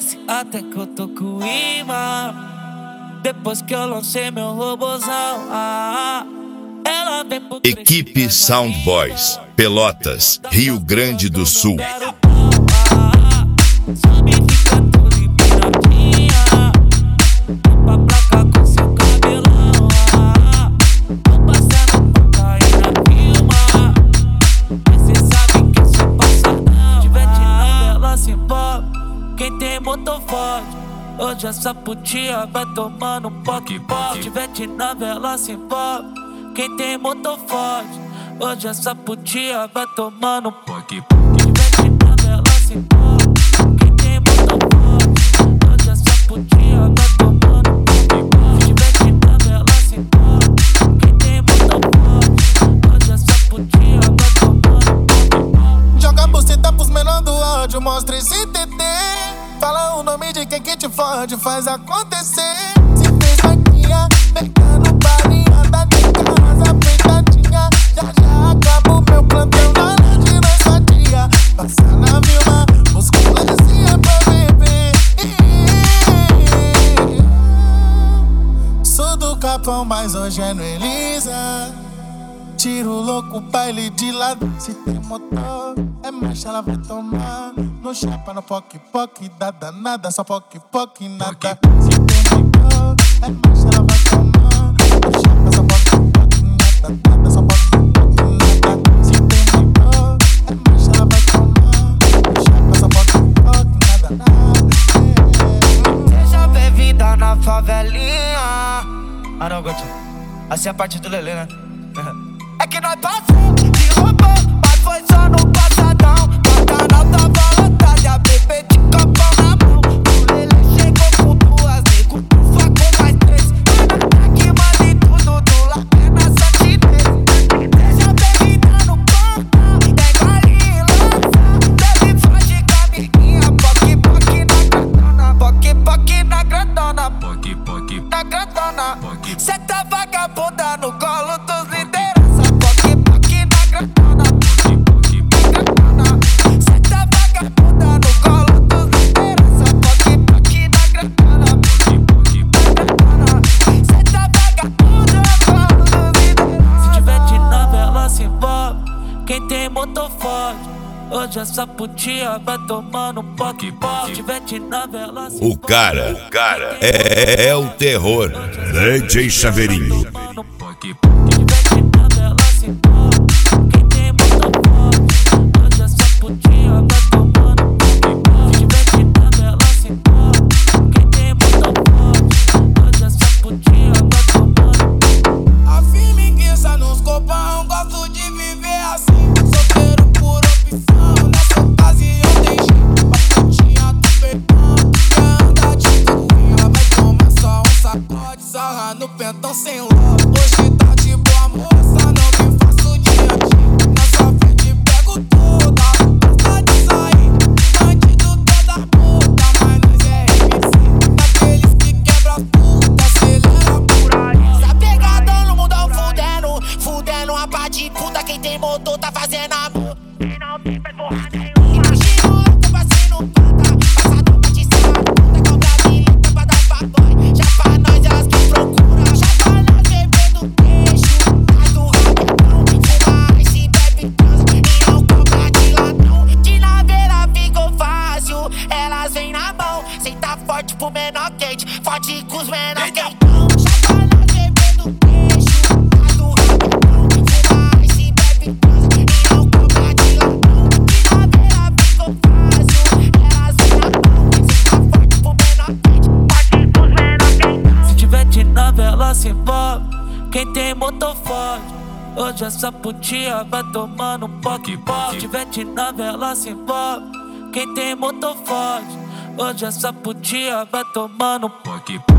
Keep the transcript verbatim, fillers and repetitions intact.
parece até que eu tô com imã. Depois que eu lancei meu robozão, ah, ela vem pro Equipe Sound Boys, Pelotas, Rio Grande do Sul. Só me fica tudo empiradinha. Limpa pra cá com seu cabelão, ah, tô passando cocaína, filma. Mas cê sabe que eu sou passadão. Tiver de novela, se envolve. Quem tem motor forte, hoje essa putinha vai tomando um poque poque. Tiver de novela, se envolve. Quem tem motor forte, hoje essa putinha vai tomando um poque poque. Tiver de novela, se envolve. Quem tem motor forte, hoje essa putinha vai tomando um poque poque. Tiver de novela, se envolve. Quem tem motor forte, hoje essa putinha vai tomando um poque poque. Joga a buceta pros menor do áudio, mostra esse T T. Fala o nome de quem que te fode, faz acontecer. Se fez vaquinha, pegando balinhada de casa apertadinha. Já já acaba o meu plantão na noite de nossa tia. Passa na Vilma, musculazinha pra beber. Sou do Capão, mas hoje é no Elisa. Tiro louco, baile de lado. Se tem motor, é marcha, ela vai tomar. No chapa, no poque, poque, dá danada. Só poque, poque, nada. Se tem motor, é marcha, ela vai tomar. No chapa, só poque, poque, nada, nada. Só poque, poque, nada. Se tem motor, é marcha, ela vai tomar. No chapa, só poque, poque, nada, nada. Deixa ver vida na favelinha. Ah não, Gotinho, assim é a parte do Lelê, né? É que nós passamos de roubou, mas foi só no passadão. Bacanal tava lotado e a bebê de copão na mão. O Lelê chegou com duas, nego tufa com mais três. Nada que manda em tudo, do lado é na santinês. Deixa a bebida no portão, pega ali e lança. Bebe foge com a amiguinha, poque poque na grandona. Poque poque na grandona, poque poque na grandona. Cê tá vagabunda no colo dos líderes. Quem tem motor forte, hoje essa putinha vai tomando um poque poque. Tiver de novela, O cara, o cara é, é o terror. D J Chaveirinho. Quem tem motor forte, hoje essa putinha vai tomando um poque poque. Tiver de novela, se envolve. Quem tem motor forte, hoje essa putinha vai tomando um poque poque. A firmiguiça nos copão, gosto de viver assim. Solteiro por opção, nessa ocasião tem jeito. A putinha do perdão, quer andar de turrinha. Vai tomar só um sacode, sarra no pentão sem ló. Hoje tá de boa moça, não me faço diante. Na sua frente pego toda, gosta de sair. Bandido toda puta, mas nós é M C. Daqueles que quebra as putas, acelera por aí. Tá pegadão no mundão fudendo, fudendo a pá de puta. Quem tem motor tá fazendo amor. Quem não tem faz porra nenhuma. Imagina o louco passando pata, passador pra te ser uma puta. Compra bilheta pra dar pra boy. Já pra nós é as que procura. Já pra nós bebendo peixe, mas do rabetão. Fuma ice, bebe transa e não compra de ladrão. De naveira ficou fácil, elas vêm na mão. Cê tá forte pro menor quente, forte com os menor quentão. Já pra nós bebendo peixe, mas do rabetão. Fuma ice, bebe transa e não compra de ladrão. De naveira ficou fácil, elas vêm na mão. Cê tá forte pro menor quente, forte com os menor quentão. Se tiver de novela, se envolve. Quem tem motor forte, hoje essa putinha vai tomando um poque poque. Se tiver de novela, se envolve. Quem tem motor forte, hoje essa putinha vai tomando um poque poque.